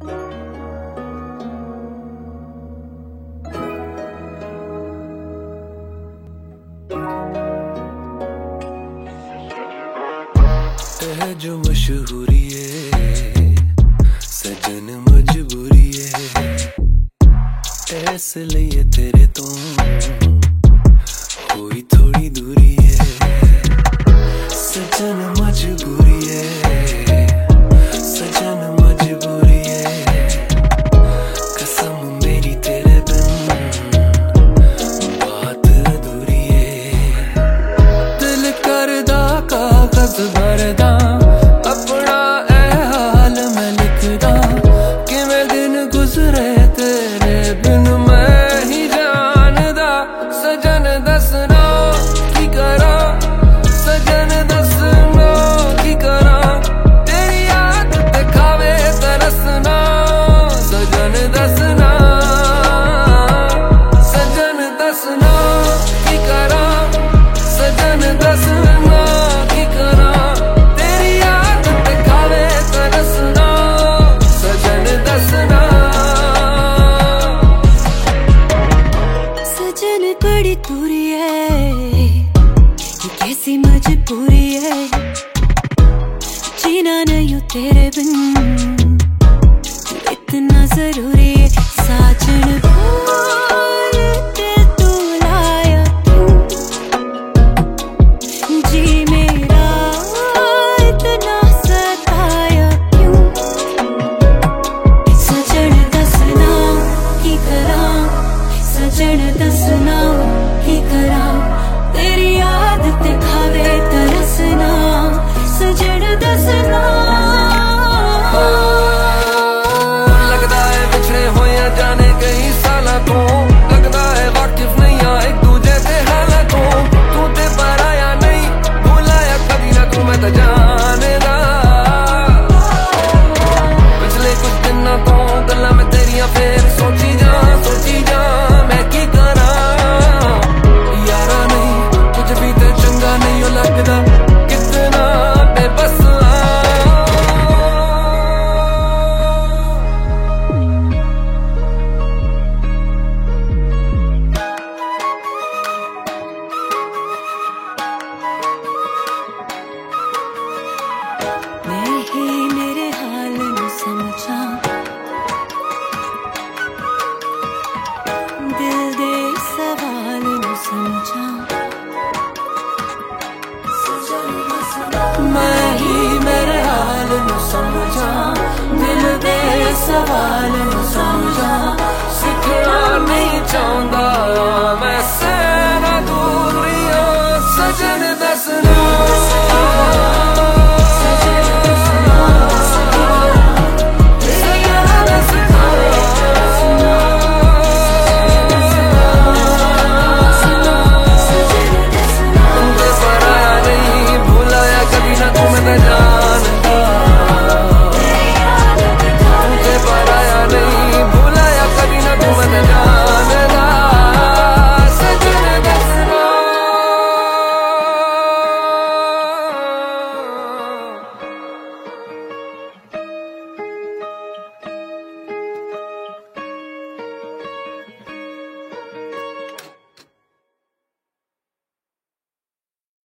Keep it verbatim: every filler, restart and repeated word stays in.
है जो मशहूरी है सजन मजबूरी है, इसलिए तेरे तो कोई थोड़ी दूरी है। सजन मजबूरी है, सजन मजबूरी है, कसम मेरी तेरे बिन बात अधूरी है। दिल करदा कागज भरदा अपना ए हाल मैं लिखदा, किवें दिन गुजरे तेरे बिन मैं ही जानदा। सजन दसना की करा, सजन दसना की करा, तेरी याद ते खावे तरसना। सजन दसना, सजन दसना की करा, सजन दसना की करा, तेरी याद ते खावे तरसना। सजन दसना। सजन बड़ी दूरी है, ये कैसी मजबूरी है, जीना नहीं तेरे बिन इतना जरूरी है। साजन बोल दिल तू लाया क्यों, जी मेरा इतना सताया क्यों। सजन दसना की करा, सजन दसना की करा, तेरी याद ते खावे तरसना। सजन दसना। लगदा है बिछड़े होया जाने कई सालां तो, लगदा है वाकिफ नहीं आ एक दूजे दे हालां तो। तू ते पर आया नहीं भुलाया कदी ना तू मैं तो जान